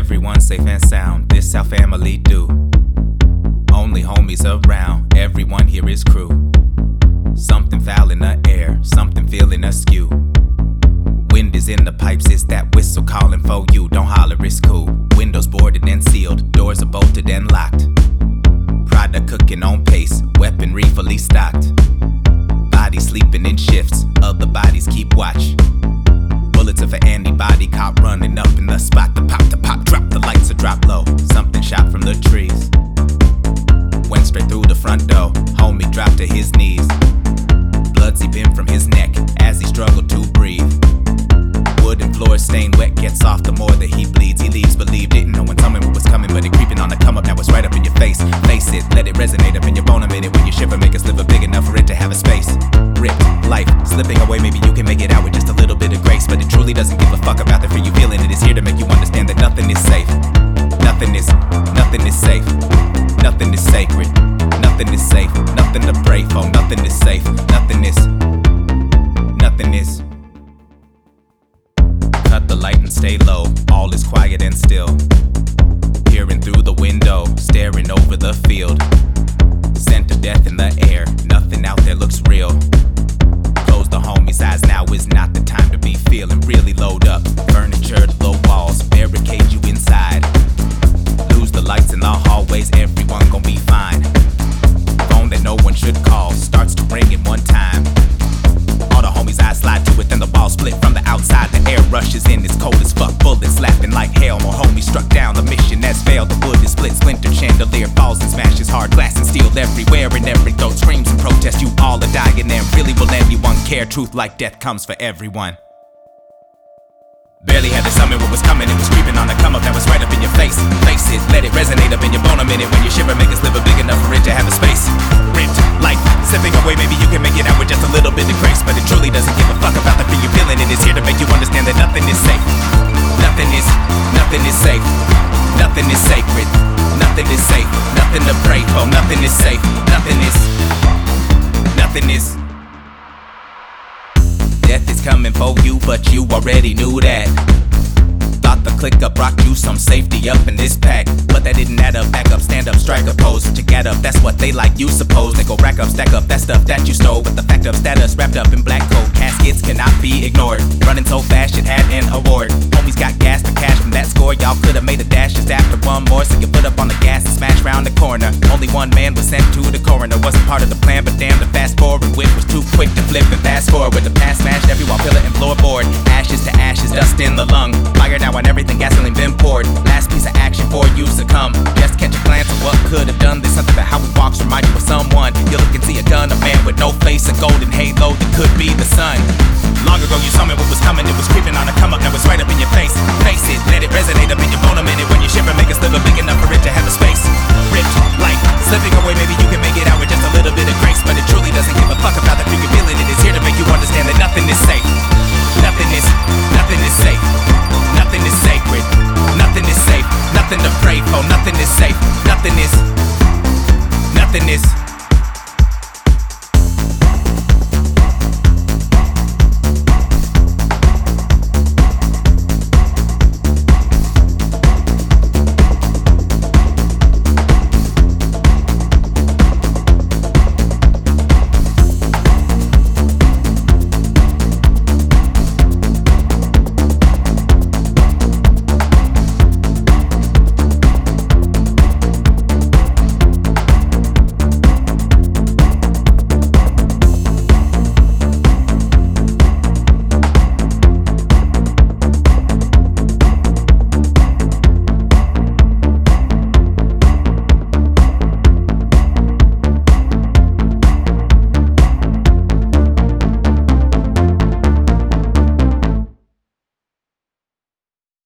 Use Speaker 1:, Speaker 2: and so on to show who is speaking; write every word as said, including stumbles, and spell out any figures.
Speaker 1: Everyone safe and sound, this how family do. Only homies around, everyone here is crew. Something foul in the air, something feeling askew. Wind is in the pipes, it's that whistle calling for you. Don't holler, it's cool. Windows boarded and sealed, doors are bolted and locked. Product cooking on pace, weaponry fully stocked. Bodies sleeping in shifts, other bodies keep watch. Bullets of an antibody caught running up in the spot. The pop, the pop, drop, the lights are drop low. Something shot from the trees. Went straight through the front door, homie dropped to his knees. Blood seeping from his neck as he struggled to breathe. Wooden floor stained wet, gets off the more that he bleeds. He leaves, believe, didn't know when tell me what was coming, but it creeping on the come up, now it's right up in your face. Face it, let it resonate up in your bone a minute. When you shiver, make a sliver big enough for it to have a space. Ripped, life, slipping away, maybe you can make it out with just a little bit of grace. But it truly doesn't give a fuck about the fear you feeling. It is here to make you understand that nothing is safe. Nothing is, nothing is safe. Nothing is sacred. Nothing is safe. Nothing to pray for. Nothing is safe. Nothing is, nothing is. Cut the light and stay low, all is quiet and still. Peering through the window, staring over the field. Scent of death in the air, nothing out there looks real. Close the homie's eyes, now is not the time to be feeling. Really load up, furniture, low walls, barricade you inside. Lose the lights in the hallways, everyone gon' be fine. Phone that no one should call, starts to ring in one time. All the homies' eyes slide to it, then the wall split from the outside. The air rushes in, it's cold as fuck. Bullets slapping like hail. More homies struck down, the mission has failed. The wood is split, splintered, chandelier falls and smashes. Hard glass and steel everywhere, and every throat screams and protest. You all are dying there. Really will anyone care? Truth like death comes for everyone. Barely had to summon what was coming, it was creeping on the come up, that was right up in your face. Face it, let it resonate up in your bone a minute. When you shiver, make a sliver big enough for it to have a space. Ripped, life, slipping away, maybe you can make it out with just a little bit of grace. But it truly doesn't give a fuck about the fear you're feeling. It is here to make you understand that nothing is safe. Nothing is, nothing is safe. Nothing is sacred. Nothing is safe. Nothing to pray for. Nothing is safe. Nothing is, nothing is. Death is coming for you, but you already knew that. Thought the click up brought you some safety up in this pack, but that didn't add up. Back up, stand up, strike a pose, what you get up, that's what they like, you suppose. They go rack up, stack up, that stuff that you stole, but the fact of status wrapped up in black coat. Caskets cannot be ignored, running so fast it had an award. Homies got gas to cash from that score, y'all could've made a dash just after one more. So you put up on the gas and smash round the corner. Only one man was sent to the coroner, wasn't part of the plan, but damn, the fast forward whip was too quick to flip and fast forward. With the past smashed every wall, pillar and floorboard. Ashes to ashes, dust in the lung. Fire now, I never